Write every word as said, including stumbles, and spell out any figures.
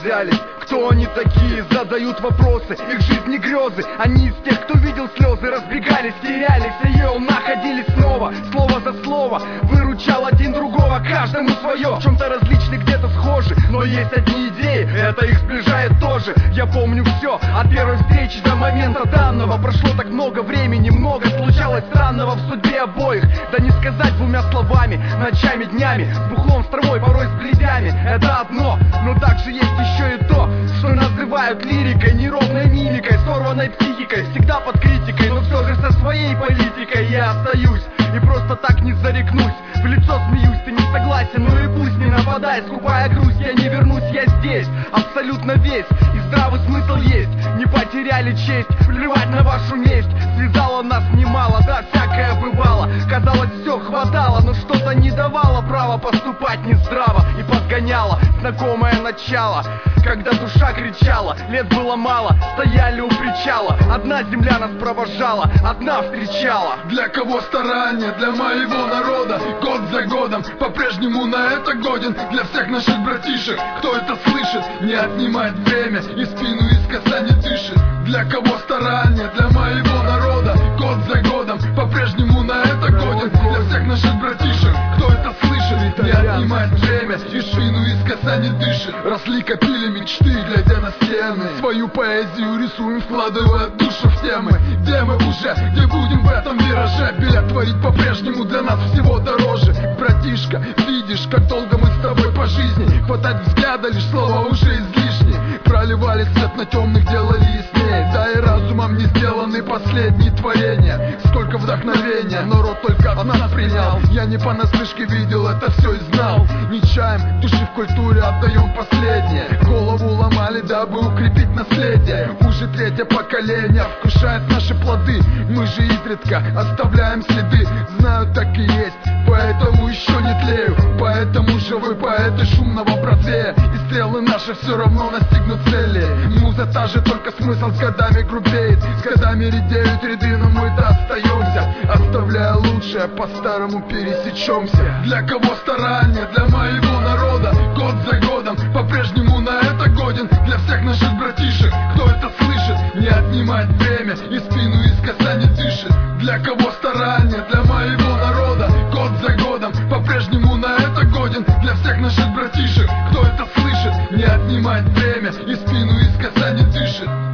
взялись? Кто они такие? Задают вопросы, их жизни грезы. Они из тех, кто видел слезы, разбегались, терялись, ее находили снова, слово за слово. Выручал один другого, каждому свое. В чем-то различны, где-то схожи, но есть одни идеи, это их сближает тоже. Я помню все, от первой встречи до момента данного. Прошло так много времени, много случалось странного в судьбе обоих. Да не сказать двумя словами, ночами, днями, с бухлом, с травой, порой с бледями. Это одно, но также есть еще и то, что называют лирикой, неровной мимикой, сорванной психикой, всегда под критикой, но все же со своей политикой я остаюсь. И просто так не зарекнусь, в лицо смеюсь, ты не согласен, ну и пусть не нападай, скупая грусть, я не вернусь, я здесь, абсолютно весь, и здравый смысл есть, не потеряли честь, плевать на вашу месть, связало нас немало, да, всякое бывало, казалось, все хватало, но что-то не давало права поступать нездраво, и подгоняло знакомое начало, когда душа кричала, лет было мало, стояли у причала, одна земля нас провожала, одна встречала. Для кого старание, для моего народа, год за годом, по-прежнему на это годен. Для всех наших братишек, кто это слышит, не отнимает время и спину искоса не дышит. Для кого старание, для моего народа, год за годом, по-прежнему на это годен. Для всех наших братишек, кто это слышит, не отнимает время и спину искоса не дышит. Росли, копили мечты, глядя на стены, свою поэзию рисуем, вкладывая душу в темы. Где мы уже, где будем в этом вираже? Билет творить по-прежнему для нас всего дороже. Братишка, видишь, как долго мы с тобой по жизни, хватать взгляда, лишь слова уже излишни. Проливали свет на темных, делали яснее, да и разумом не сделаны последние творения. Сколько вдохновения, но род только от нас принял. Я не понаслышке видел это все и знал. Не чаем, души в культуре отдаем последнее. Голову ломали, дабы укрепить наследие. Уже третье поколение вкушает наши плоды. Мы же изредка оставляем следы. Знаю, так и есть, поэтому еще не тлею. Поэтому же вы поэты шумного Бродвея, и стрелы наши все равно настигнут цели. Муза та же, только смысл с годами грубеет. С годами редеют ряды, но мы-то остаемся, оставляя лучшее, по-старому пересечемся. Для кого старание, для моего народа, год за годом, по-прежнему на это годен. Для всех наших братишек, кто это слышит, не отнимает время и спину искоса не дышит. Для кого старание, для моего народа, год за годом, по-прежнему на это годен. Для всех наших братишек, кто это слышит, не отнимает время и спину искоса не дышит.